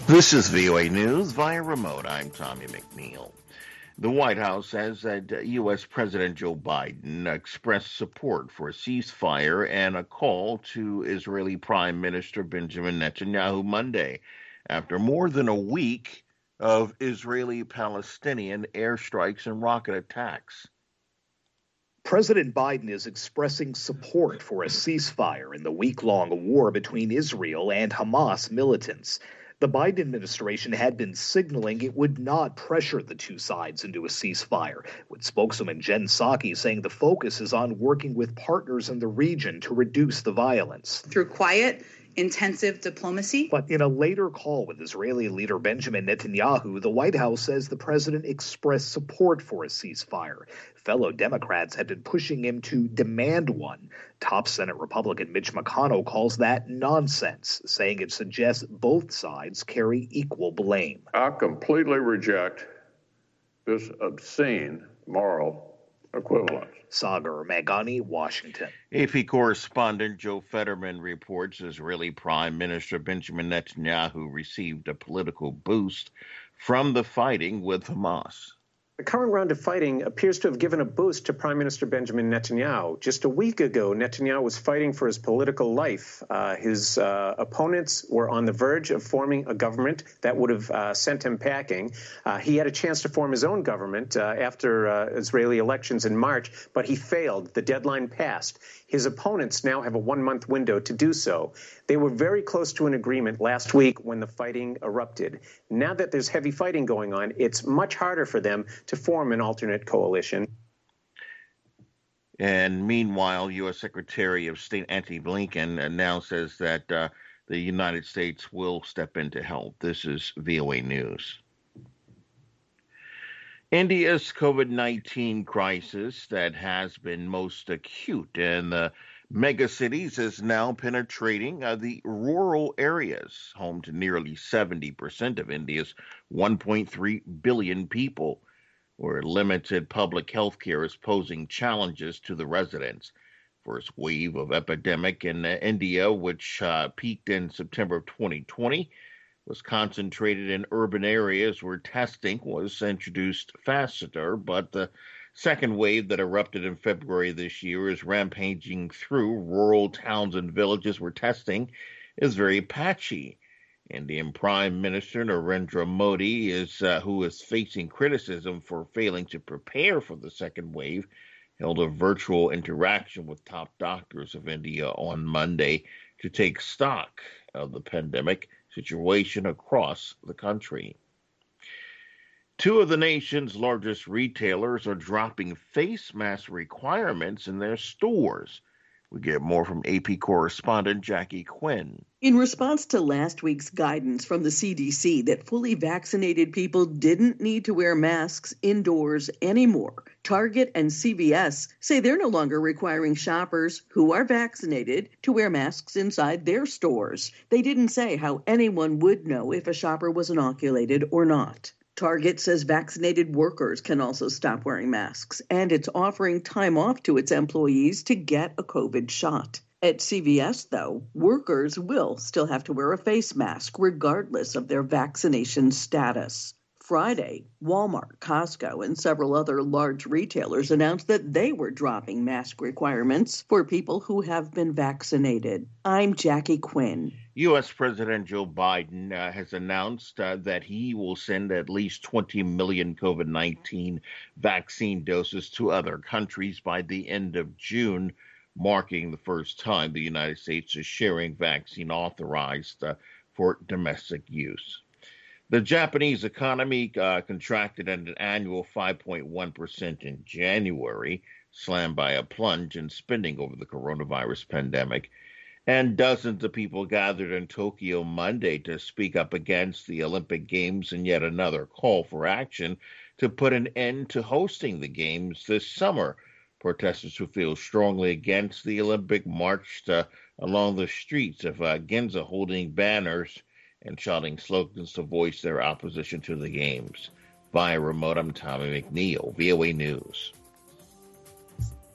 This is VOA News via remote. I'm Tommy McNeil. The White House says that U.S. President Joe Biden expressed support for a ceasefire and a call to Israeli Prime Minister Benjamin Netanyahu Monday, after more than a week of Israeli-Palestinian airstrikes and rocket attacks. President Biden is expressing support for a ceasefire in the week-long war between Israel and Hamas militants. The Biden administration had been signaling it would not pressure the two sides into a ceasefire, with spokeswoman Jen Psaki saying the focus is on working with partners in the region to reduce the violence. Through quiet, intensive diplomacy. But in a later call with Israeli leader Benjamin Netanyahu, the White House says the president expressed support for a ceasefire. Fellow Democrats had been pushing him to demand one. Top Senate Republican Mitch McConnell calls that nonsense, saying it suggests both sides carry equal blame. I completely reject this obscene moral equivalence. Sagar Meghani, Washington. AP correspondent Joe Fetterman reports Israeli Prime Minister Benjamin Netanyahu received a political boost from the fighting with Hamas. The current round of fighting appears to have given a boost to Prime Minister Benjamin Netanyahu. Just a week ago, Netanyahu was fighting for his political life. His opponents were on the verge of forming a government that would have sent him packing. He had a chance to form his own government after Israeli elections in March, but he failed. The deadline passed. His opponents now have a one-month window to do so. They were very close to an agreement last week when the fighting erupted. Now that there's heavy fighting going on, it's much harder for them to form an alternate coalition. And meanwhile, U.S. Secretary of State Antony Blinken now says that the United States will step in to help. This is VOA News. India's COVID-19 crisis that has been most acute in the megacities is now penetrating the rural areas, home to nearly 70% of India's 1.3 billion people, where limited public health care is posing challenges to the residents. First wave of epidemic in India, which peaked in September of 2020, was concentrated in urban areas where testing was introduced faster, but the second wave that erupted in February this year is rampaging through rural towns and villages where testing is very patchy. Indian Prime Minister Narendra Modi, who is facing criticism for failing to prepare for the second wave, held a virtual interaction with top doctors of India on Monday to take stock of the pandemic situation across the country. Two of the nation's largest retailers are dropping face mask requirements in their stores. We get more from AP correspondent Jackie Quinn. In response to last week's guidance from the CDC that fully vaccinated people didn't need to wear masks indoors anymore, Target and CVS say they're no longer requiring shoppers who are vaccinated to wear masks inside their stores. They didn't say how anyone would know if a shopper was inoculated or not. Target says vaccinated workers can also stop wearing masks, and it's offering time off to its employees to get a COVID shot. At CVS, though, workers will still have to wear a face mask regardless of their vaccination status. Friday, Walmart, Costco, and several other large retailers announced that they were dropping mask requirements for people who have been vaccinated. I'm Jackie Quinn. U.S. President Joe Biden has announced that he will send at least 20 million COVID-19 vaccine doses to other countries by the end of June, marking the first time the United States is sharing vaccine authorized for domestic use. The Japanese economy contracted at an annual 5.1% in January, slammed by a plunge in spending over the coronavirus pandemic. And dozens of people gathered in Tokyo Monday to speak up against the Olympic Games in yet another call for action to put an end to hosting the Games this summer. Protesters who feel strongly against the Olympic marched along the streets of Ginza holding banners and shouting slogans to voice their opposition to the Games. Via remote, I'm Tommy McNeil, VOA News.